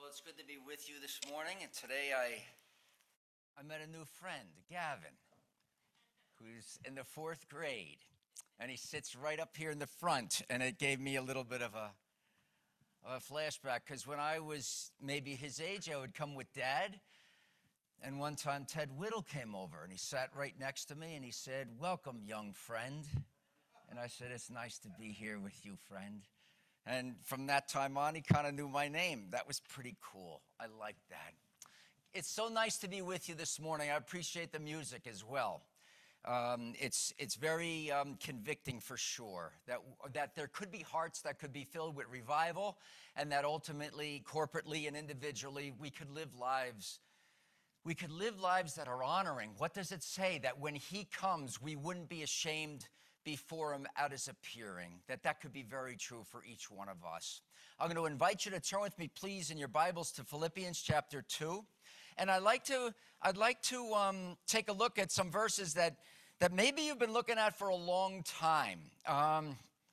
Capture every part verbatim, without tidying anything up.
it's good to be with you this morning. And today I, I met a new friend, Gavin, who's in the fourth grade. And he sits right up here in the front. And it gave me a little bit of a, of a flashback. Because when I was maybe his age, I would come with Dad. And one time Ted Whittle came over. And he sat right next to me. And he said, "Welcome, young friend." And I said, "It's nice to be here with you, friend." And from that time on, he kind of knew my name. That was pretty cool. I like that. It's so nice to be with you this morning. I appreciate the music as well. Um, it's it's very um, convicting for sure that that there could be hearts that could be filled with revival, and that ultimately, corporately and individually, we could live lives. We could live lives that are honoring. What does it say? That when he comes, we wouldn't be ashamed before him at his appearing, that that could be very true for each one of us. I'm going to invite you to turn with me, please, in your Bibles to Philippians chapter two. And I'd like to, I'd like to um, take a look at some verses that, that maybe you've been looking at for a long time. Um,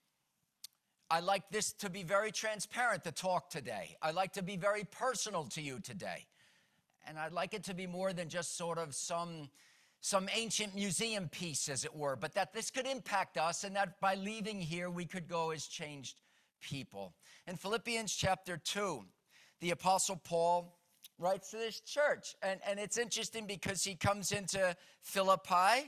I like this to be very transparent, the talk today. I like to be very personal to you today. And I'd like it to be more than just sort of some some ancient museum piece, as it were, but that this could impact us and that by leaving here, we could go as changed people. In Philippians chapter two, the Apostle Paul writes to this church, and, and it's interesting because he comes into Philippi.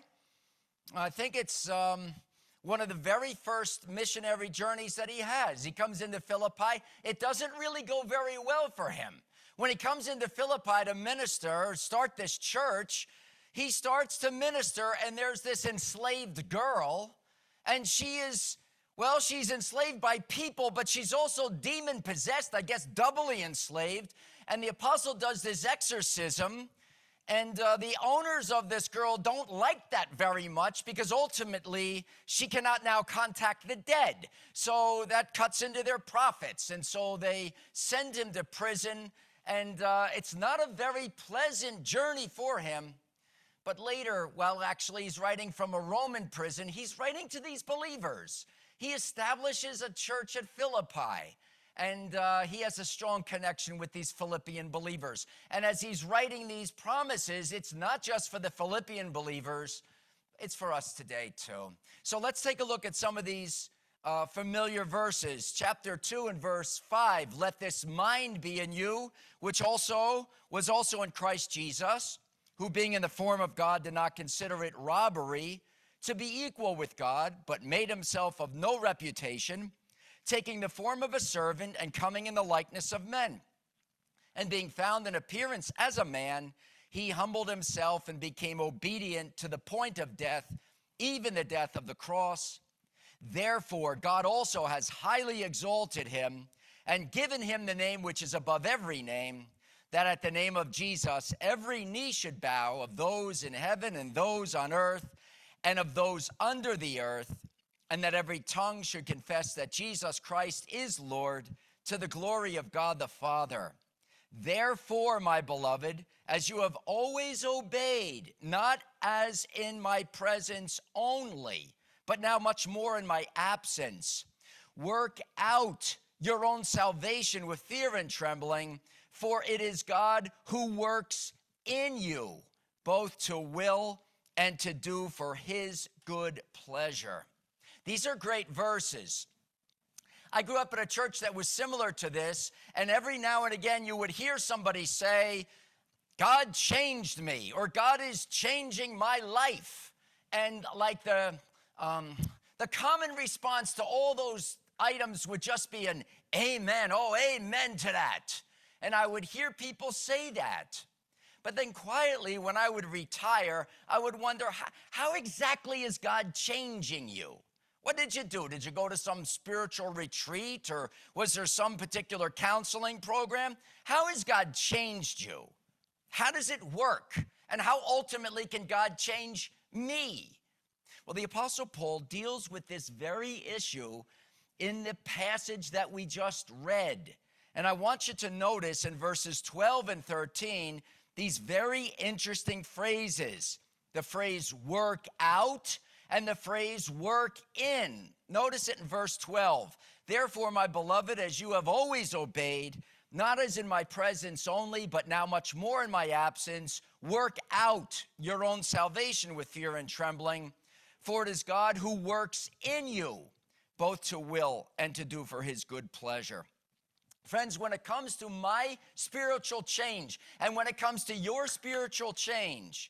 I think it's um, one of the very first missionary journeys that he has. He comes into Philippi. It doesn't really go very well for him. When he comes into Philippi to minister or start this church, he starts to minister, and there's this enslaved girl, and she is, well, she's enslaved by people, but she's also demon-possessed, I guess doubly enslaved, and the apostle does this exorcism, and uh, the owners of this girl don't like that very much because ultimately she cannot now contact the dead, so that cuts into their profits, and so they send him to prison, and uh, it's not a very pleasant journey for him. But later, while actually he's writing from a Roman prison, he's writing to these believers. He establishes a church at Philippi, and uh, he has a strong connection with these Philippian believers. And as he's writing these promises, it's not just for the Philippian believers, it's for us today too. So let's take a look at some of these uh, familiar verses. Chapter two and verse five, "Let this mind be in you, which also was also in Christ Jesus, who being in the form of God did not consider it robbery to be equal with God, but made himself of no reputation, taking the form of a servant and coming in the likeness of men. And being found in appearance as a man, he humbled himself and became obedient to the point of death, even the death of the cross. Therefore, God also has highly exalted him and given him the name which is above every name, that at the name of Jesus, every knee should bow, of those in heaven and those on earth and of those under the earth, and that every tongue should confess that Jesus Christ is Lord, to the glory of God the Father. Therefore, my beloved, as you have always obeyed, not as in my presence only, but now much more in my absence, work out your own salvation with fear and trembling, for it is God who works in you, both to will and to do for his good pleasure." These are great verses. I grew up in a church that was similar to this, and every now and again you would hear somebody say, "God changed me," or "God is changing my life." And like the, um, the common response to all those items would just be an amen. Oh, amen to that. And I would hear people say that. But then quietly, when I would retire, I would wonder, how, how exactly is God changing you? What did you do? Did you go to some spiritual retreat, or was there some particular counseling program? How has God changed you? How does it work? And how ultimately can God change me? Well, the Apostle Paul deals with this very issue in the passage that we just read. And I want you to notice in verses twelve and thirteen, these very interesting phrases. The phrase "work out" and the phrase "work in." Notice it in verse twelve. "Therefore, my beloved, as you have always obeyed, not as in my presence only, but now much more in my absence. Work out your own salvation with fear and trembling, for it is God who works in you, both to will and to do for his good pleasure. Friends, when it comes to my spiritual change, and when it comes to your spiritual change,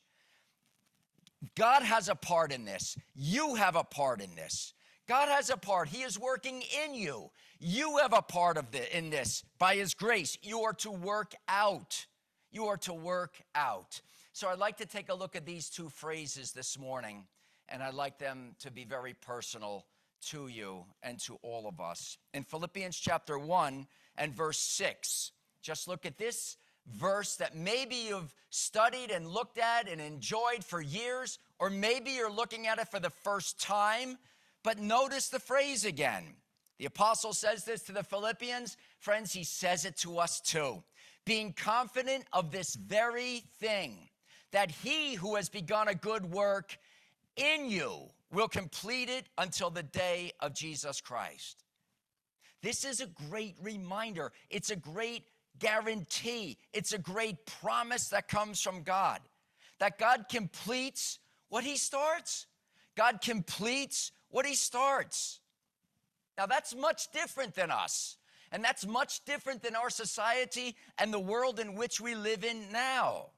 God has a part in this. You have a part in this. God has a part. He is working in you. You have a part of the, in this. By his grace, you are to work out. You are to work out. So I'd like to take a look at these two phrases this morning, and I'd like them to be very personal to you and to all of us. In Philippians chapter one and verse six, just look at this verse that maybe you've studied and looked at and enjoyed for years, or maybe you're looking at it for the first time, but notice the phrase again. The apostle says this to the Philippians. Friends, he says it to us too. Being confident of this very thing, that he who has begun a good work in you will complete it until the day of Jesus Christ. This is a great reminder. It's a great guarantee. It's a great promise that comes from God, that God completes what he starts. God completes what he starts. Now, that's much different than us, and that's much different than our society and the world in which we live in now.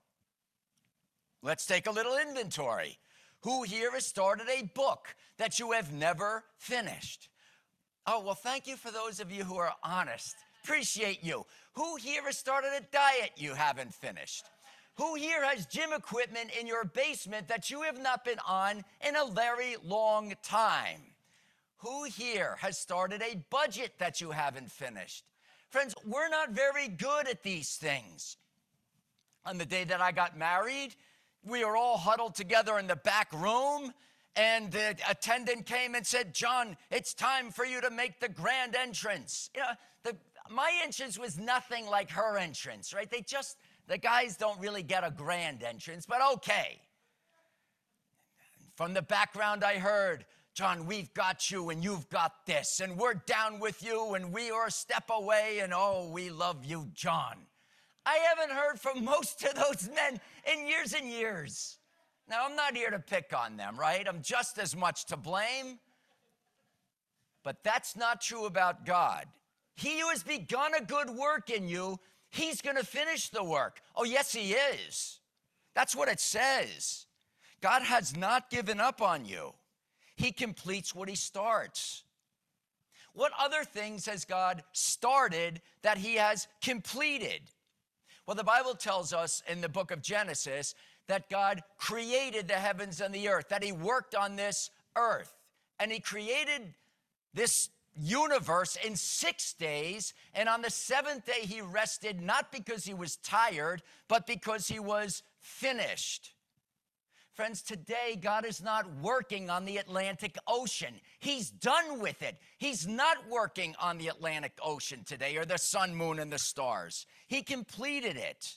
Let's take a little inventory. Who here has started a book that you have never finished? Oh, well, thank you for those of you who are honest. Appreciate you. Who here has started a diet you haven't finished? Who here has gym equipment in your basement that you have not been on in a very long time? Who here has started a budget that you haven't finished? Friends, we're not very good at these things. On the day that I got married, we were all huddled together in the back room, and the attendant came and said, John, it's time for you to make the grand entrance. You know, the, my entrance was nothing like her entrance, right? They just, the guys don't really get a grand entrance, but okay. From the background, I heard, John, we've got you and you've got this, and we're down with you, and we are a step away, and oh, we love you, John. I haven't heard from most of those men in years and years. Now, I'm not here to pick on them, right? I'm just as much to blame. But that's not true about God. He who has begun a good work in you, he's going to finish the work. Oh, yes, he is. That's what it says. God has not given up on you. He completes what he starts. What other things has God started that he has completed? Well, the Bible tells us in the book of Genesis that God created the heavens and the earth, that he worked on this earth. And he created this universe in six days, and on the seventh day he rested, not because he was tired, but because he was finished. Friends, today God is not working on the Atlantic Ocean. He's done with it. He's not working on the Atlantic Ocean today, or the sun, moon, and the stars. He completed it.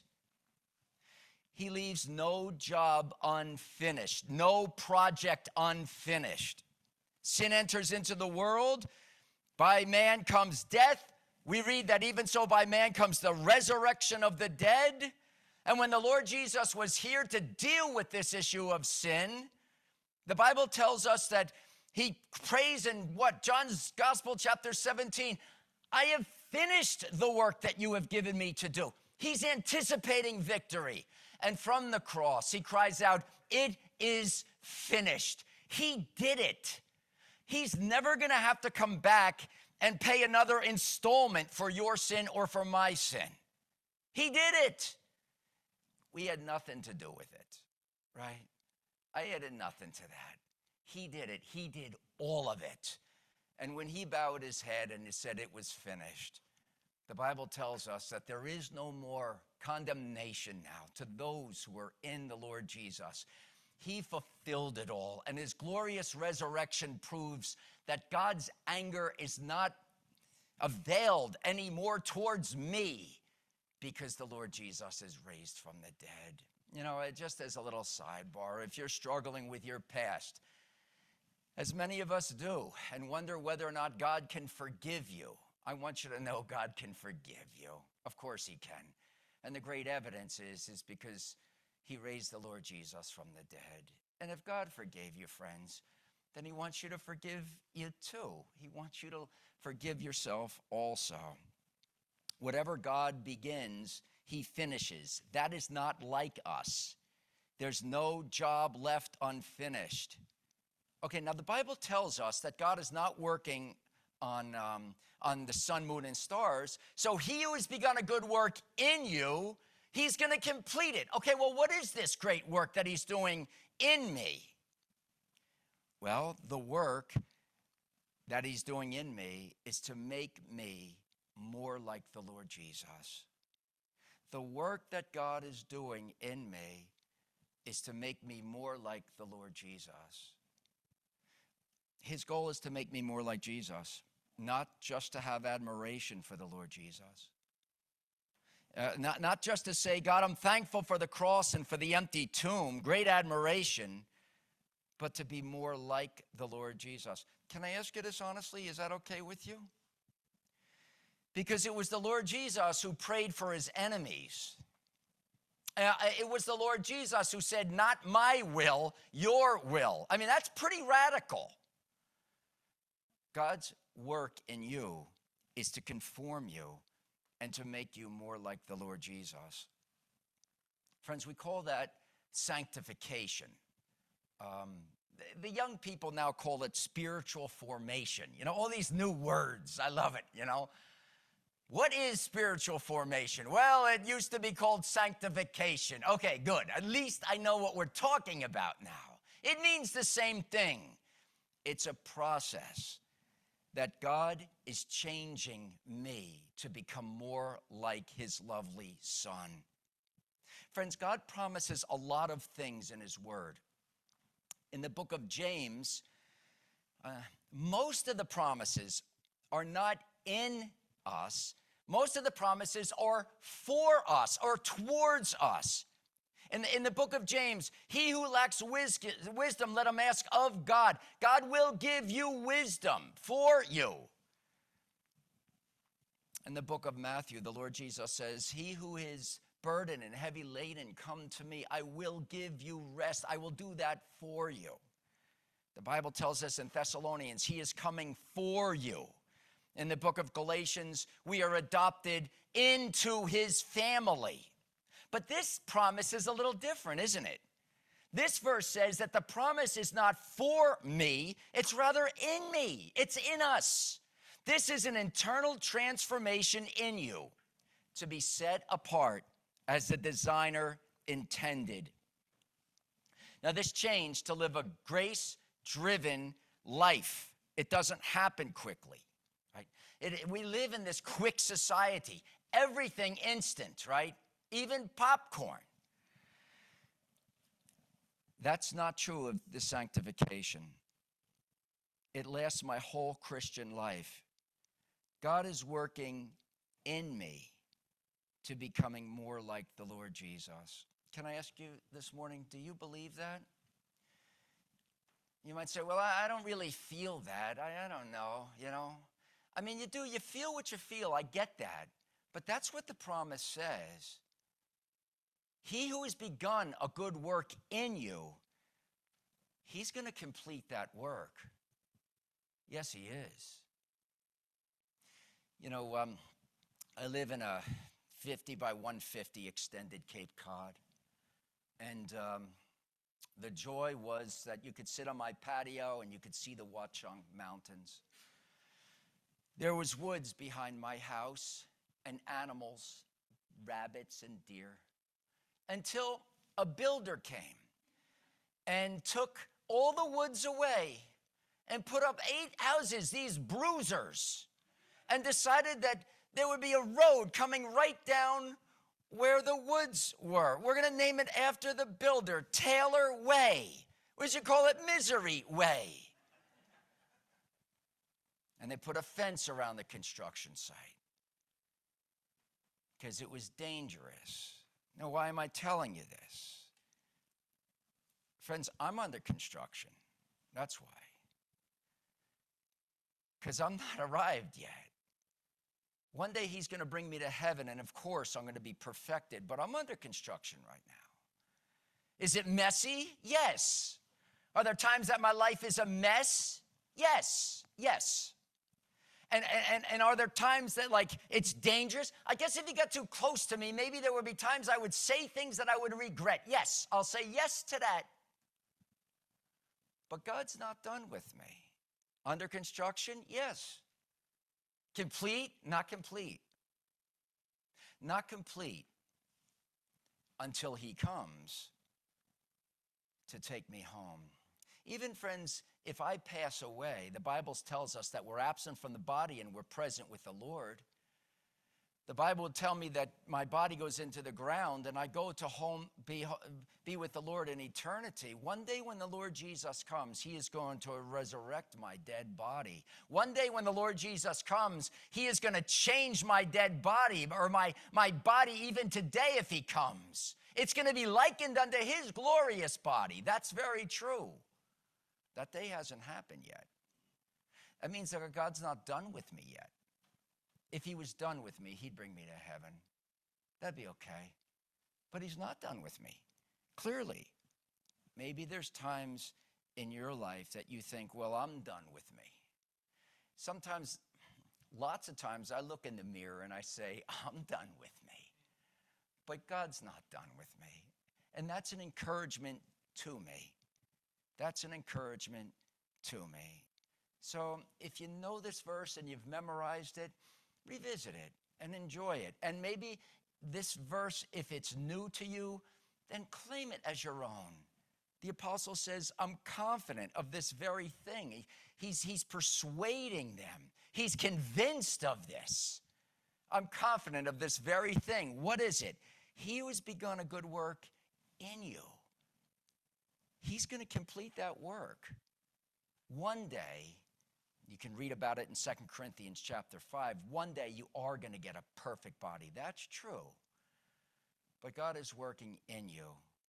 He leaves no job unfinished, no project unfinished. Sin enters into the world. By man comes death. We read that even so by man comes the resurrection of the dead. And when the Lord Jesus was here to deal with this issue of sin, the Bible tells us that he prays in what? John's Gospel, chapter seventeen, I have finished the work that you have given me to do. He's anticipating victory. And from the cross, he cries out, it is finished. He did it. He's never going to have to come back and pay another installment for your sin or for my sin. He did it. We had nothing to do with it, right? I added nothing to that. He did it. He did all of it. And when he bowed his head and he said it was finished, the Bible tells us that there is no more condemnation now to those who are in the Lord Jesus. He fulfilled it all, and his glorious resurrection proves that God's anger is not availed anymore towards me because the Lord Jesus is raised from the dead. You know, just as a little sidebar, if you're struggling with your past, as many of us do, and wonder whether or not God can forgive you, I want you to know God can forgive you. Of course he can. And the great evidence is, is because he raised the Lord Jesus from the dead. And if God forgave you, friends, then he wants you to forgive you too. He wants you to forgive yourself also. Whatever God begins, he finishes. That is not like us. There's no job left unfinished. Okay, now the Bible tells us that God is not working on, um, on the sun, moon, and stars. So he who has begun a good work in you, he's going to complete it. Okay, well, what is this great work that he's doing in me? Well, the work that he's doing in me is to make me more like the Lord Jesus. The work that God is doing in me is to make me more like the Lord Jesus. His goal is to make me more like Jesus, not just to have admiration for the Lord Jesus. Uh, not, not just to say, God, I'm thankful for the cross and for the empty tomb, great admiration, but to be more like the Lord Jesus. Can I ask you this honestly? Is that okay with you? Because it was the Lord Jesus who prayed for his enemies. Uh, it was the Lord Jesus who said, not my will, your will. I mean, that's pretty radical. God's work in you is to conform you and to make you more like the Lord Jesus. Friends, we call that sanctification. Um, the, the young people now call it spiritual formation. You know, all these new words. I love it, you know. What is spiritual formation? Well, it used to be called sanctification. Okay, good. At least I know what we're talking about now. It means the same thing. It's a process that God is changing me to become more like his lovely Son. Friends, God promises a lot of things in his word. In the book of James, uh, most of the promises are not in us. Most of the promises are for us or towards us. In the, in the book of James, he who lacks wisdom, let him ask of God. God will give you wisdom for you. In the book of Matthew, the Lord Jesus says, he who is burdened and heavy laden, come to me. I will give you rest. I will do that for you. The Bible tells us in Thessalonians, he is coming for you. In the book of Galatians, we are adopted into his family. But this promise is a little different, isn't it? This verse says that the promise is not for me, it's rather in me. It's in us. This is an internal transformation in you to be set apart as the designer intended. Now, this change to live a grace-driven life, it doesn't happen quickly, right? It, it, we live in this quick society. Everything instant, right? Even popcorn. That's not true of the sanctification. It lasts my whole Christian life. God is working in me to becoming more like the Lord Jesus. Can I ask you this morning, do you believe that? You might say, well, I don't really feel that. I, I don't know, you know. I mean, you do, you feel what you feel. I get that. But that's what the promise says. He who has begun a good work in you, he's going to complete that work. Yes, he is. You know, um, I live in a fifty by one fifty extended Cape Cod. And um, the joy was that you could sit on my patio and you could see the Watchung Mountains. There was woods behind my house and animals, rabbits and deer, until a builder came and took all the woods away and put up eight houses, these bruisers, and decided that there would be a road coming right down where the woods were. We're going to name it after the builder, Taylor Way. We should call it Misery Way. And they put a fence around the construction site because it was dangerous. Now, why am I telling you this? Friends, I'm under construction. That's why. Because I'm not arrived yet. One day he's going to bring me to heaven, and of course I'm going to be perfected, but I'm under construction right now. Is it messy? Yes. Are there times that my life is a mess? Yes, yes. And, and, and are there times that, like, it's dangerous? I guess if you got too close to me, maybe there would be times I would say things that I would regret. Yes, I'll say yes to that. But God's not done with me. Under construction? Yes. Complete? Not complete. Not complete until he comes to take me home. Even, friends, if I pass away, the Bible tells us that we're absent from the body and we're present with the Lord. The Bible would tell me that my body goes into the ground and I go to home, be, be with the Lord in eternity. One day when the Lord Jesus comes, he is going to resurrect my dead body. One day when the Lord Jesus comes, he is going to change my dead body, or my, my body even today if he comes. It's going to be likened unto his glorious body. That's very true. That day hasn't happened yet. That means that God's not done with me yet. If he was done with me, he'd bring me to heaven. That'd be okay. But he's not done with me. Clearly, maybe there's times in your life that you think, well, I'm done with me. Sometimes, lots of times, I look in the mirror and I say, I'm done with me. But God's not done with me. And that's an encouragement to me. That's an encouragement to me. So if you know this verse and you've memorized it, revisit it and enjoy it. And maybe this verse, if it's new to you, then claim it as your own. The apostle says, I'm confident of this very thing. He, he's, he's persuading them. He's convinced of this. I'm confident of this very thing. What is it? He who has begun a good work in you, he's going to complete that work. One day, you can read about it in Second Corinthians chapter five. One day you are going to get a perfect body. That's true. But God is working in you.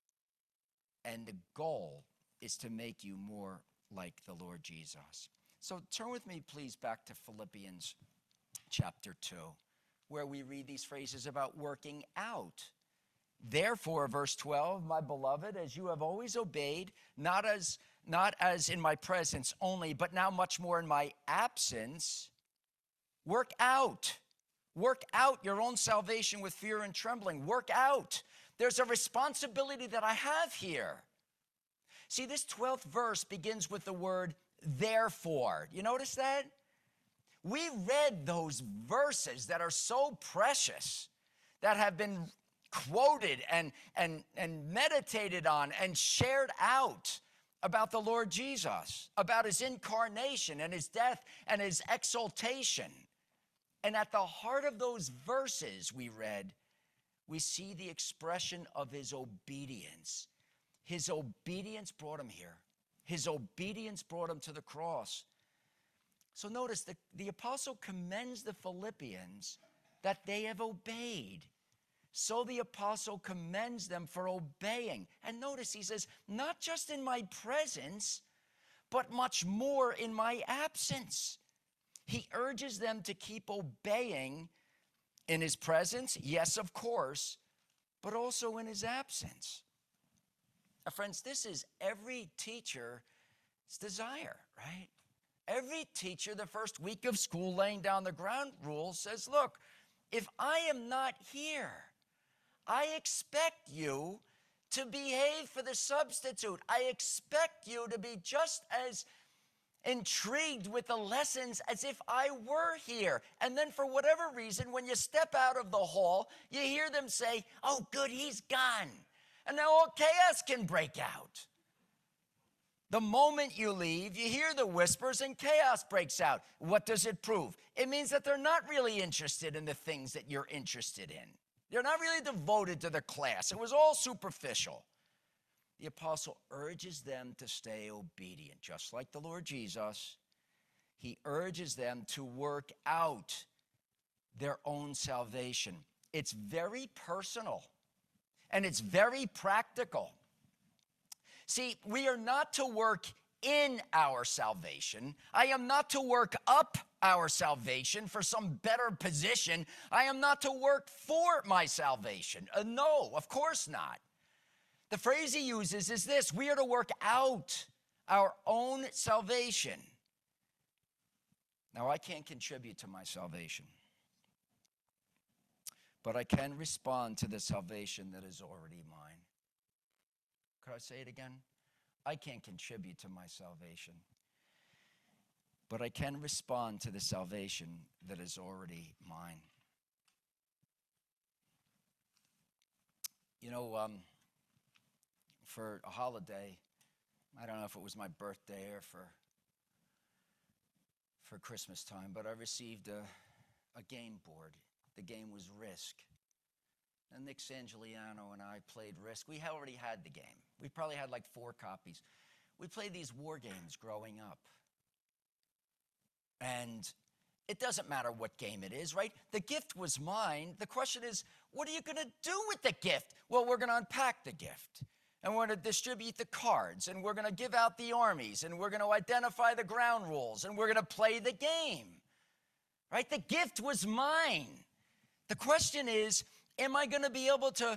And the goal is to make you more like the Lord Jesus. So turn with me, please, back to Philippians chapter two, where we read these phrases about working out. Therefore, verse twelve, my beloved, as you have always obeyed, not as not as in my presence only, but now much more in my absence, work out. Work out your own salvation with fear and trembling. Work out. There's a responsibility that I have here. See, this twelfth verse begins with the word therefore. You notice that? We read those verses that are so precious, that have been quoted and, and, and meditated on and shared out about the Lord Jesus, about his incarnation and his death and his exaltation. And at the heart of those verses we read, we see the expression of his obedience. His obedience brought him here. His obedience brought him to the cross. So notice the, the apostle commends the Philippians that they have obeyed. So the apostle commends them for obeying. And notice he says, not just in my presence, but much more in my absence. He urges them to keep obeying in his presence, yes, of course, but also in his absence. Now, friends, this is every teacher's desire, right? Every teacher, the first week of school, laying down the ground rules, says, look, if I am not here, I expect you to behave for the substitute. I expect you to be just as intrigued with the lessons as if I were here. And then for whatever reason, when you step out of the hall, you hear them say, oh, good, he's gone. And now all chaos can break out. The moment you leave, you hear the whispers and chaos breaks out. What does it prove? It means that they're not really interested in the things that you're interested in. They're not really devoted to the class. It was all superficial. The apostle urges them to stay obedient, just like the Lord Jesus. He urges them to work out their own salvation. It's very personal, and it's very practical. See, we are not to work in our salvation. I am not to work up our salvation for some better position. I am not to work for my salvation. Uh, no, of course not. The phrase he uses is this: we are to work out our own salvation. Now, I can't contribute to my salvation, but I can respond to the salvation that is already mine. Could I say it again? I can't contribute to my salvation, but I can respond to the salvation that is already mine. You know, um, for a holiday, I don't know if it was my birthday or for for Christmas time, but I received a, a game board. The game was Risk. And Nick Sangiliano and I played Risk. We already had the game. We probably had like four copies. We played these war games growing up. And it doesn't matter what game it is, right? The gift was mine. The question is, what are you going to do with the gift? Well, we're going to unpack the gift. And we're going to distribute the cards, and we're going to give out the armies, and we're going to identify the ground rules, and we're going to play the game, right? The gift was mine. The question is, am I going to be able to,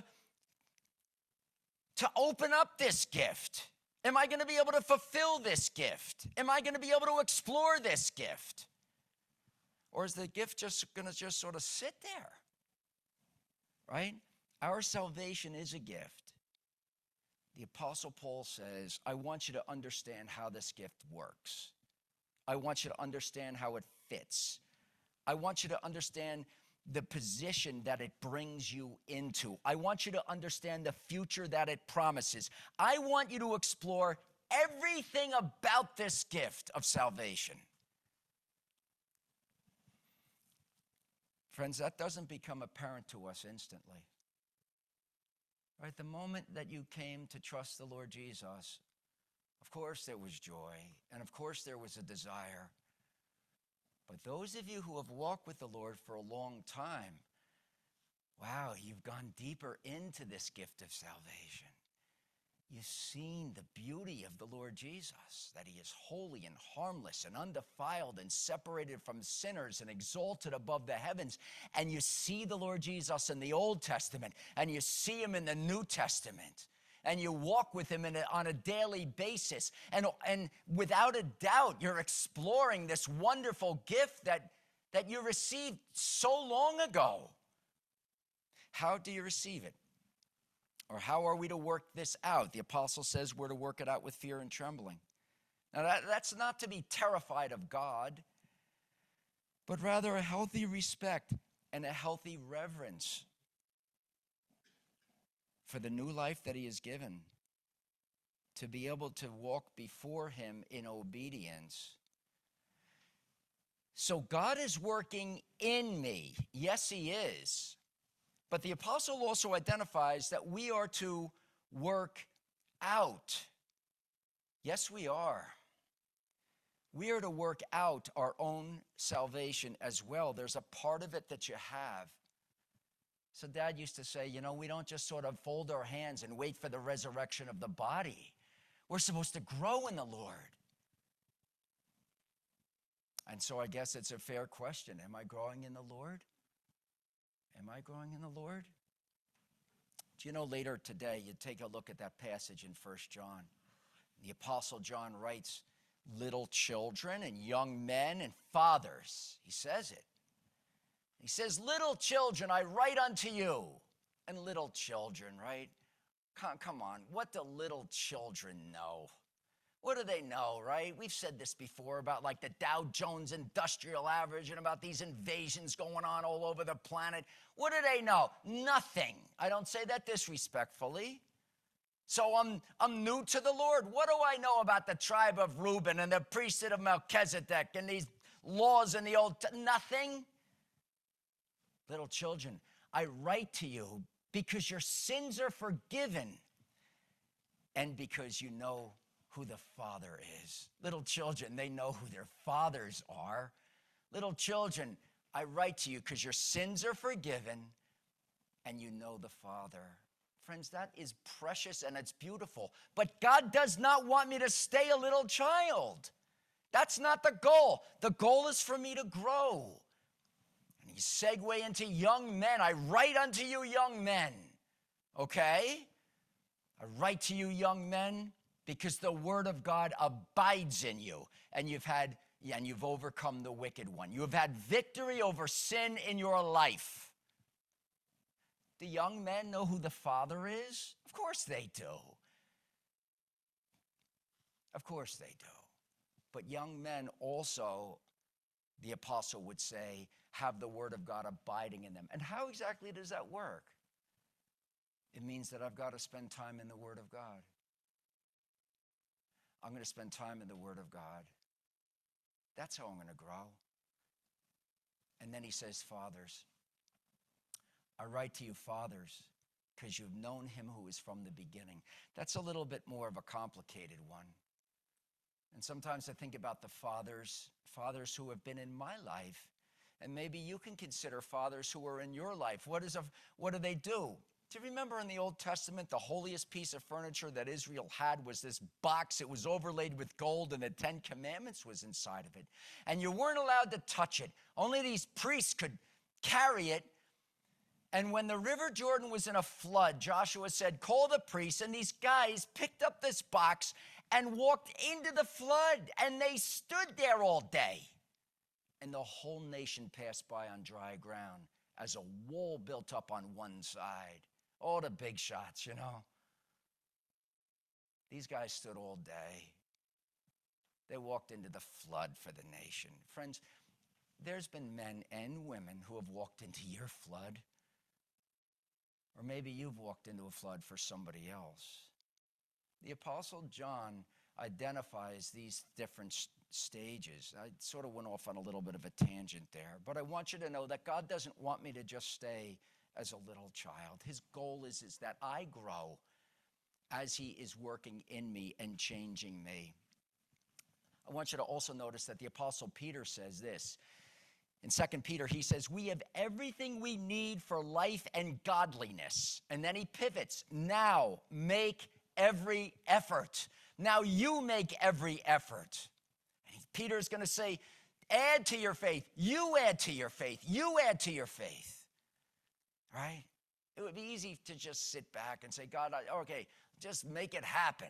to open up this gift? Am I going to be able to fulfill this gift? Am I going to be able to explore this gift? Or is the gift just going to just sort of sit there, right? Our salvation is a gift. The Apostle Paul says, I want you to understand how this gift works. I want you to understand how it fits. I want you to understand the position that it brings you into. I want you to understand the future that it promises. I want you to explore everything about this gift of salvation. Friends, that doesn't become apparent to us instantly. Right, the moment that you came to trust the Lord Jesus, of course there was joy, and of course there was a desire. But those of you who have walked with the Lord for a long time, wow, you've gone deeper into this gift of salvation. You've seen the beauty of the Lord Jesus, that he is holy and harmless and undefiled and separated from sinners and exalted above the heavens. And you see the Lord Jesus in the Old Testament, and you see him in the New Testament, and you walk with him in a, on a daily basis. And, and without a doubt, you're exploring this wonderful gift that, that you received so long ago. How do you receive it? Or how are we to work this out? The apostle says we're to work it out with fear and trembling. Now, that, that's not to be terrified of God, but rather a healthy respect and a healthy reverence for the new life that he has given, to be able to walk before him in obedience. So God is working in me. Yes, he is. But the apostle also identifies that we are to work out. Yes, we are. We are to work out our own salvation as well. There's a part of it that you have. So Dad used to say, you know, we don't just sort of fold our hands and wait for the resurrection of the body. We're supposed to grow in the Lord. And so I guess it's a fair question. Am I growing in the Lord? Am I growing in the Lord? Do you know, later today, you take a look at that passage in First John. The Apostle John writes, little children and young men and fathers. He says it. He says, little children, I write unto you. And little children, right? Come, come on, what do little children know? What do they know, right? We've said this before about like the Dow Jones Industrial Average and about these invasions going on all over the planet. What do they know? Nothing. I don't say that disrespectfully. So I'm, I'm new to the Lord. What do I know about the tribe of Reuben and the priesthood of Melchizedek and these laws in the Old? Nothing. Little children, I write to you because your sins are forgiven and because you know who the Father is. Little children, they know who their fathers are. Little children, I write to you because your sins are forgiven and you know the Father Friends, that is precious and it's beautiful. But God does not want me to stay a little child. That's not the goal. The goal is for me to grow. And you segue into young men. I write unto you, young men. Okay? I write to you, young men, because the word of God abides in you, and you've had and you've overcome the wicked one. You have had victory over sin in your life. Do young men know who the Father is? Of course they do. Of course they do. But young men also, the apostle would say, have the word of God abiding in them. And how exactly does that work? It means that I've got to spend time in the word of God. I'm going to spend time in the word of God. That's how I'm going to grow. And then he says, fathers, I write to you, fathers, because you've known him who is from the beginning. That's a little bit more of a complicated one. And sometimes I think about the fathers, fathers who have been in my life. And maybe you can consider fathers who are in your life. What is a, what do they do? Do you remember in the Old Testament, the holiest piece of furniture that Israel had was this box. It was overlaid with gold, and the Ten Commandments was inside of it. And you weren't allowed to touch it. Only these priests could carry it. And when the River Jordan was in a flood, Joshua said, call the priests. And these guys picked up this box and walked into the flood. And they stood there all day. And the whole nation passed by on dry ground as a wall built up on one side. All the big shots, you know. These guys stood all day. They walked into the flood for the nation. Friends, there's been men and women who have walked into your flood. Or maybe you've walked into a flood for somebody else. The Apostle John identifies these different st- stages. I sort of went off on a little bit of a tangent there, but I want you to know that God doesn't want me to just stay as a little child. His goal is, is that I grow as he is working in me and changing me. I want you to also notice that the Apostle Peter says this. In Second Peter, he says, we have everything we need for life and godliness. And then he pivots. Now make every effort. Now you make every effort. And Peter's going to say, add to your faith. You add to your faith. You add to your faith. Right? It would be easy to just sit back and say, God, I, okay, just make it happen.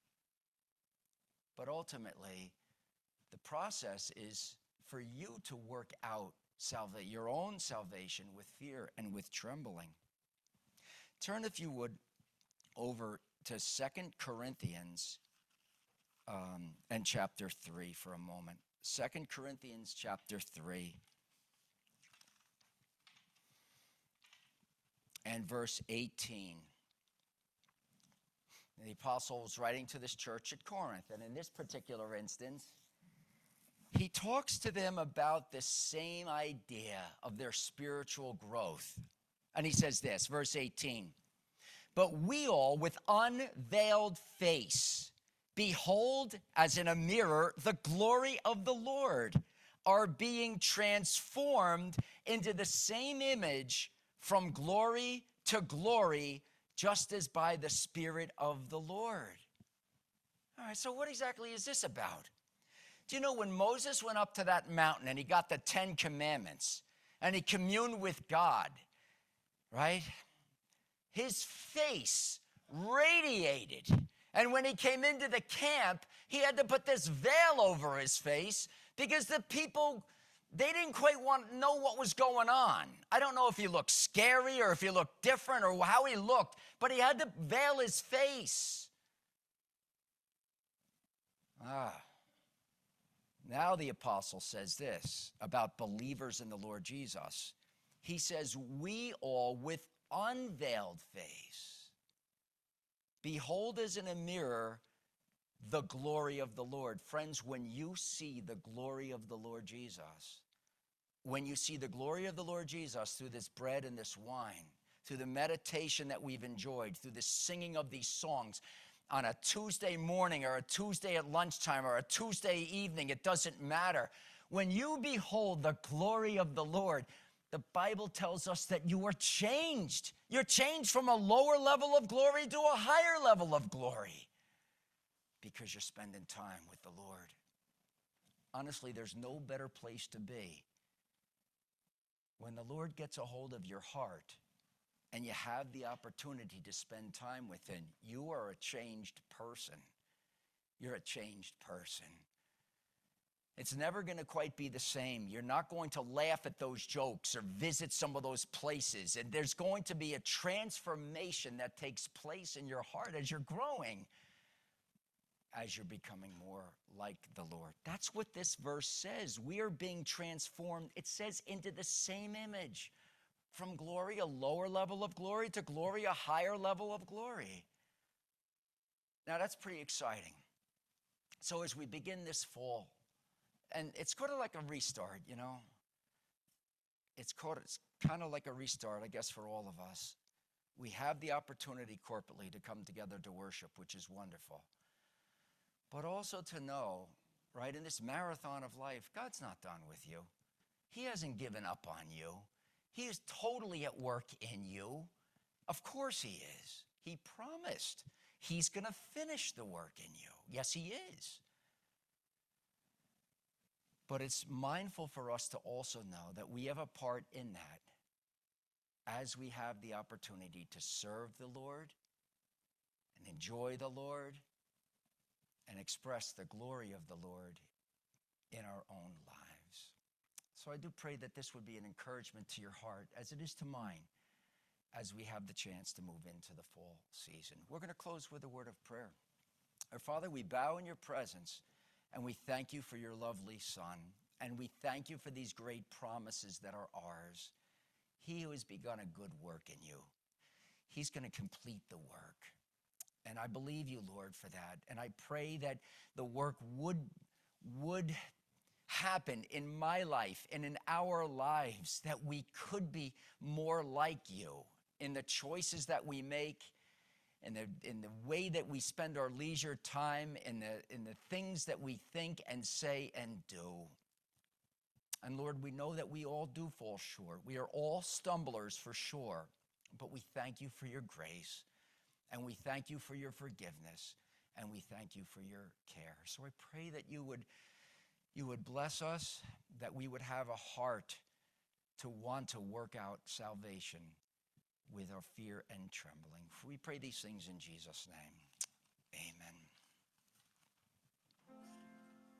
But ultimately, the process is for you to work out salva- your own salvation with fear and with trembling. Turn, if you would, over to Second Corinthians um, and chapter three for a moment. Second Corinthians chapter three. And verse eighteen. The apostle was writing to this church at Corinth. And in this particular instance, he talks to them about the same idea of their spiritual growth. And he says this, verse eighteen. But we all, with unveiled face, behold as in a mirror the glory of the Lord, are being transformed into the same image from glory to glory, just as by the Spirit of the Lord. All right, so what exactly is this about? Do you know when Moses went up to that mountain and he got the Ten Commandments and he communed with God, right? His face radiated. And when he came into the camp, he had to put this veil over his face because the people, they didn't quite want to know what was going on. I don't know if he looked scary or if he looked different or how he looked, but he had to veil his face. Ah. Now the apostle says this about believers in the Lord Jesus. He says, we all with unveiled face behold as in a mirror the glory of the Lord. Friends, when you see the glory of the Lord Jesus, when you see the glory of the Lord Jesus through this bread and this wine, through the meditation that we've enjoyed, through the singing of these songs, on a Tuesday morning or a Tuesday at lunchtime or a Tuesday evening, it doesn't matter. When you behold the glory of the Lord, The Bible tells us that you are changed. You're changed from a lower level of glory to a higher level of glory because you're spending time with the Lord. Honestly, there's no better place to be. When the Lord gets a hold of your heart and you have the opportunity to spend time with Him, you are a changed person. You're a changed person. It's never going to quite be the same. You're not going to laugh at those jokes or visit some of those places. And there's going to be a transformation that takes place in your heart as you're growing, as you're becoming more like the Lord. That's what this verse says. We are being transformed, it says, into the same image. From glory, a lower level of glory, to glory, a higher level of glory. Now, that's pretty exciting. So as we begin this fall, and it's kind of like a restart, you know. It's, called, it's kind of like a restart, I guess, for all of us. We have the opportunity corporately to come together to worship, which is wonderful. But also to know, right, in this marathon of life, God's not done with you. He hasn't given up on you. He is totally at work in you. Of course He is. He promised He's going to finish the work in you. Yes, He is. But it's mindful for us to also know that we have a part in that as we have the opportunity to serve the Lord and enjoy the Lord and express the glory of the Lord in our own lives. So I do pray that this would be an encouragement to your heart, as it is to mine, as we have the chance to move into the fall season. We're going to close with a word of prayer. Our Father, we bow in your presence, and we thank you for your lovely Son, and we thank you for these great promises that are ours. He who has begun a good work in you, He's going to complete the work. And I believe you, Lord, for that. And I pray that the work would, would happen in my life and in our lives, that we could be more like you in the choices that we make, in the, in the way that we spend our leisure time, in the, in the things that we think and say and do. And Lord, we know that we all do fall short. We are all stumblers for sure, but we thank you for your grace. And we thank you for your forgiveness, and we thank you for your care. So I pray that you would, you would bless us, that we would have a heart to want to work out salvation with our fear and trembling. For we pray these things in Jesus' name. Amen.